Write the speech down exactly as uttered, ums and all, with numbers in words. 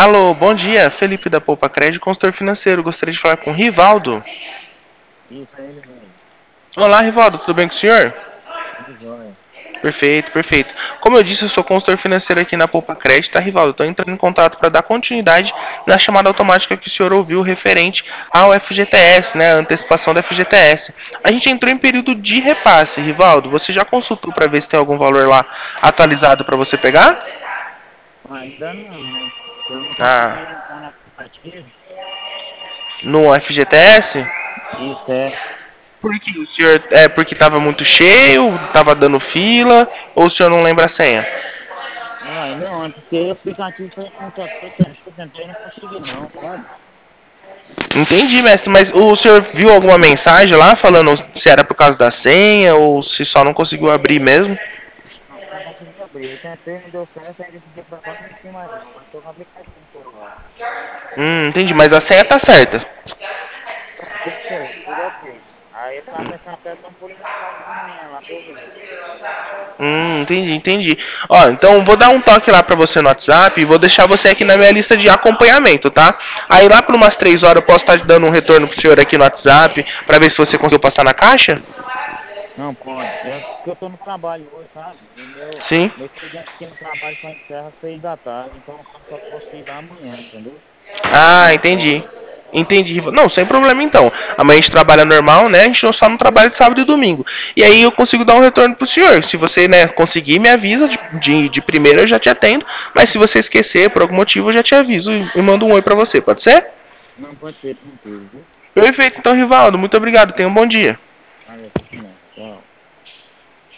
Alô, bom dia. Felipe da Poupa Crédito, consultor financeiro. Gostaria de falar com o Rivaldo. Isso, é ele mesmo. Olá, Rivaldo, tudo bem com o senhor? Tudo jóia. Perfeito, perfeito. Como eu disse, eu sou consultor financeiro aqui na Poupa Crédito, tá, Rivaldo? Estou entrando em contato para dar continuidade na chamada automática que o senhor ouviu referente ao F G T S, né? A antecipação do F G T S. A gente entrou em período de repasse, Rivaldo. Você já consultou para ver se tem algum valor lá atualizado para você pegar? Ah, ainda não. Eu não consegui Ah, entrar no aplicativo. no F G T S? Isso é. Por que o senhor é porque estava muito cheio, estava dando fila, ou o senhor não lembra a senha? Uai, não, é porque o aplicativo foi muito foi tanto que eu tentei e não consegui não, sabe? Entendi, mestre, mas o senhor viu alguma mensagem lá falando se era por causa da senha ou se só não conseguiu abrir mesmo? Não, não consegui abrir. Eu tentei, não deu certo, aí desse dia pra cá eu não mexi mais não. Mas tô com o aplicativo no celular. Hum, entendi, mas a senha tá certa. Tá, tudo certo, tudo ok. Aí eu tava pensando até dar um pulinho na casa de manhã lá pra eu ver. Hum, entendi, entendi. Ó, então vou dar um toque lá pra você no WhatsApp e vou deixar você aqui na minha lista de acompanhamento, tá? Aí lá por umas três horas eu posso estar dando um retorno pro senhor aqui no WhatsApp pra ver se você conseguiu passar na caixa? Não, pode. É porque eu tô no trabalho hoje, sabe? E meu, Sim. meu expediente aqui no trabalho só encerra às seis da tarde, então eu só posso ir lá amanhã, entendeu? Se Ah, não entendi. pode. Entendi. Não, sem problema então. Amanhã a gente trabalha normal, né? A gente só não trabalha de sábado e domingo. E aí eu consigo dar um retorno pro senhor. Se você, né, conseguir, me avisa. De, de, de primeira eu já te atendo. Mas se você esquecer, por algum motivo, eu já te aviso e, e mando um oi pra você, pode ser? Não pode ser tranquilo, viu? Perfeito, então, Rivaldo. Muito obrigado. Tenha um bom dia.